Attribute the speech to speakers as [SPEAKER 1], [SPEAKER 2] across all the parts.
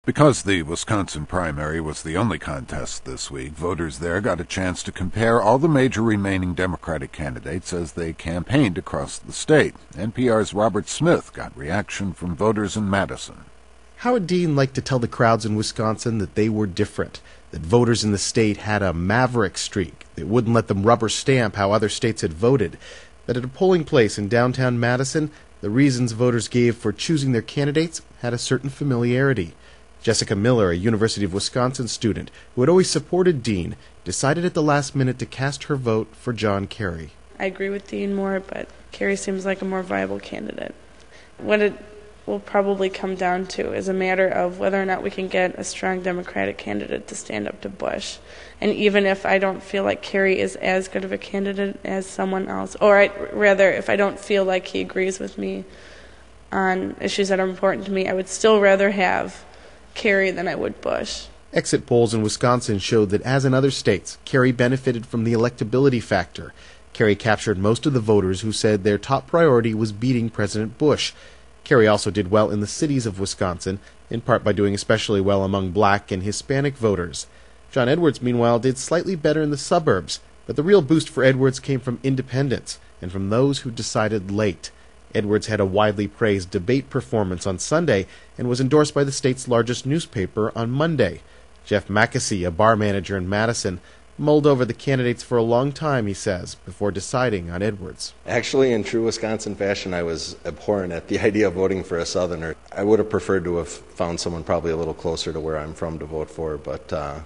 [SPEAKER 1] Because the Wisconsin primary was the only contest this week, voters there got a chance to compare all the major remaining Democratic candidates as they campaigned across the state. NPR's Robert Smith got reaction from voters in Madison.
[SPEAKER 2] Howard Dean liked to tell the crowds in Wisconsin that they were different, that voters in the state had a maverick streak that wouldn't let them rubber stamp how other states had voted, that at a polling place in downtown Madison, the reasons voters gave for choosing their candidates had a certain familiarity. Jessica Miller, a University of Wisconsin student who had always supported Dean, decided at the last minute to cast her vote for John Kerry.
[SPEAKER 3] I agree with Dean more, but Kerry seems like a more viable candidate. What it will probably come down to is a matter of whether or not we can get a strong Democratic candidate to stand up to Bush. And even if I don't feel like Kerry is as good of a candidate as someone else, or rather, if I don't feel like he agrees with me on issues that are important to me, I would still rather have Kerry than I would Bush.
[SPEAKER 2] Exit polls in Wisconsin showed that, as in other states, Kerry benefited from the electability factor. Kerry captured most of the voters who said their top priority was beating President Bush. Kerry also did well in the cities of Wisconsin, in part by doing especially well among black and Hispanic voters. John Edwards, meanwhile, did slightly better in the suburbs, but the real boost for Edwards came from independents and from those who decided late. Edwards had a widely praised debate performance on Sunday and was endorsed by the state's largest newspaper on Monday. Jeff Mackesy, a bar manager in Madison, mulled over the candidates for a long time, he says, before deciding on Edwards.
[SPEAKER 4] Actually, in true Wisconsin fashion, I was abhorrent at the idea of voting for a Southerner. I would have preferred to have found someone probably a little closer to where I'm from to vote for, but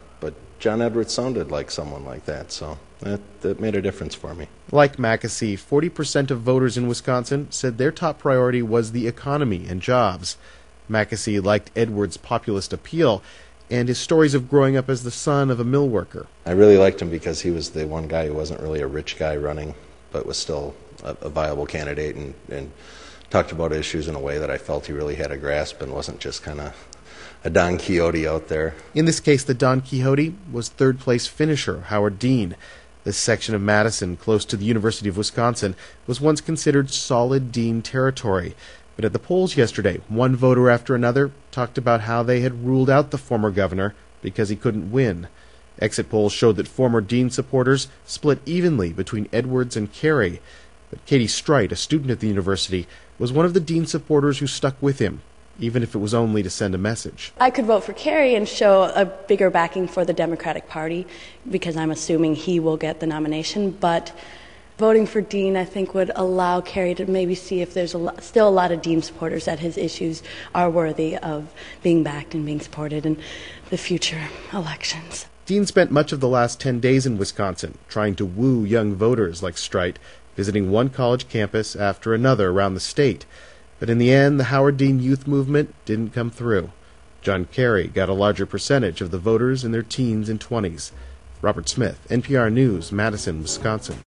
[SPEAKER 4] John Edwards sounded like someone like that, so that made a difference for me.
[SPEAKER 2] Like Mackesy, 40% of voters in Wisconsin said their top priority was the economy and jobs. Mackesy liked Edwards' populist appeal and his stories of growing up as the son of a mill worker.
[SPEAKER 4] I really liked him because he was the one guy who wasn't really a rich guy running, but was still a viable candidate and talked about issues in a way that I felt he really had a grasp and wasn't just kind of a Don Quixote out there.
[SPEAKER 2] In this case, the Don Quixote was third-place finisher Howard Dean. This section of Madison, close to the University of Wisconsin, was once considered solid Dean territory. But at the polls yesterday, one voter after another talked about how they had ruled out the former governor because he couldn't win. Exit polls showed that former Dean supporters split evenly between Edwards and Kerry. But Katie Strite, a student at the university, was one of the Dean supporters who stuck with him, even if it was only to send a message.
[SPEAKER 5] I could vote for Kerry and show a bigger backing for the Democratic Party because I'm assuming he will get the nomination, but voting for Dean, I think, would allow Kerry to maybe see if there's still a lot of Dean supporters that his issues are worthy of being backed and being supported in the future elections.
[SPEAKER 2] Dean spent much of the last 10 days in Wisconsin trying to woo young voters like Strite, visiting one college campus after another around the state. But in the end, the Howard Dean youth movement didn't come through. John Kerry got a larger percentage of the voters in their teens and 20s. Robert Smith, NPR News, Madison, Wisconsin.